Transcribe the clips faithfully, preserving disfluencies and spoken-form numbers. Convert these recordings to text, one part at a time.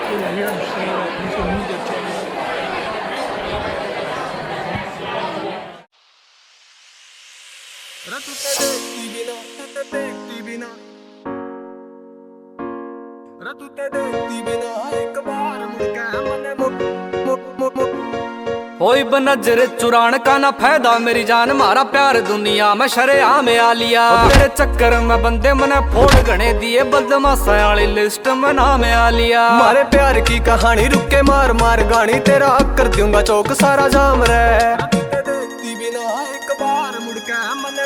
people here and say that you should move their channel. रतु ते देखती बिना ते देखती बिना रतु ते देखती बिना एक बार मुड़ के मने मुक मुक मुक मुक होई बनजर चुरान का ना फायदा मेरी जान मारा प्यार दुनिया में शरेआम आ लिया। तेरे चक्कर में बंदे मने फोड़ गणे दिए बदमाशा वाली लिस्ट में नाम आ लिया। मारे प्यार की कहानी रुक के मार मार गानी तेरा कर दूंगा चौक सारा जाम रे। देखती बिना एक बार मुड़ के मने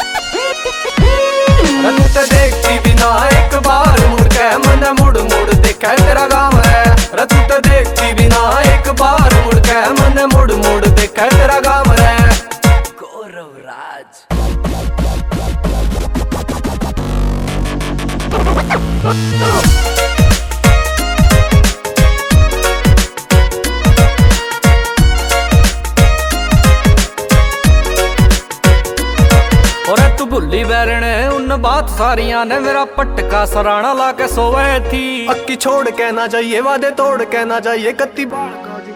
रतु ते देखती बिना एक बार मुड़ के मने मुड़ मुड़ देखा तेरा गाँव है। रतु ते देखती बिना एक बार मुड़ के मने मुड़ मुड़ देखा तेरा गाँव है। गौरव राज भुल्ली बैरने उन बात सारियां ने मेरा पटका सराना ला के सोवे थी। अक्की छोड़ के ना जाइए वादे तोड़ के ना जाइए कत्ती बाल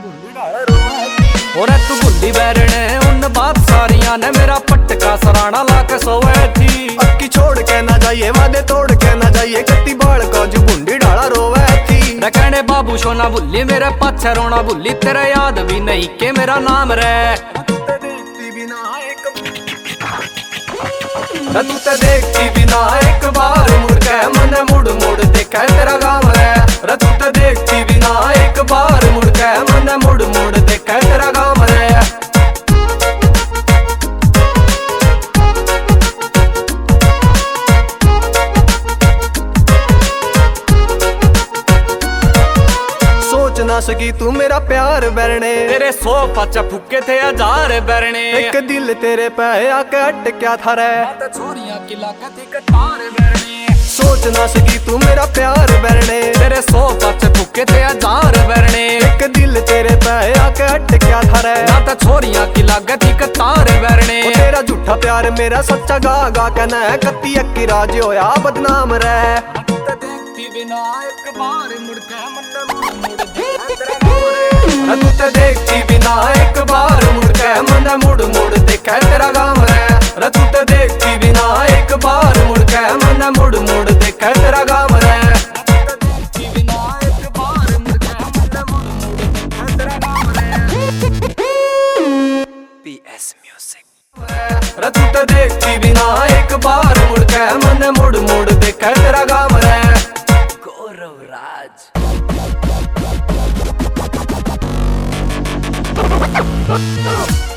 और तू भुल्ली बैरने उन बात सारियां ने मेरा पटका सराना ला के सोवे थी। अक्की छोड़ के ना जाइए वादे तोड़ के ना जाइए कत्ती बाल का जो बुंडी डाला रोवे थी। कहने बाबू सोना भुल्ली मेरे पाछे रोना भुल्ली तेरा याद भी नहीं के मेरा नाम रे। रतु ते देखती बिना एक बार मुड़ के मने मुड़ मुड़ देखा तेरा गाँव है। रतु ते देखती बिना एक बार मुड़ के मने मुड़ मुड़ देखा तेरा गाँव है। सोच ना सकी तू मेरा प्यार बैरने तेरे सौ पाचा फुके थे हजार बैरने। एक दिल तेरे पे आके अट क्या था रे छोरियां की लागत थी कटार बैरने। सोच ना सकी तू मेरा प्यार बैरने तेरे सौ पाचे फुके थे हजार बैरने। एक दिल तेरे पे आके अट क्या था रे ना छोरियां की लागत थी कटार बैरने। तेरा झूठा प्यार मेरा सच्चा गा गा कहना है कत्ती अक्की राज होया बदनाम रे। बिना एक बार मुड़ के रतु ते देखती बिना एक बार मुड़ के मने मुड़ मुड़ देखा तेरा गाँव है। रतु ते देखती बिना एक बार मुड़ के मने मुड़ मुड़ देखा तेरा गाँव है। PS music. रतु ते देखती बिना एक बार मुड़ के मने मुड़ मुड़ देखा तेरा गाँव है। गौरव राज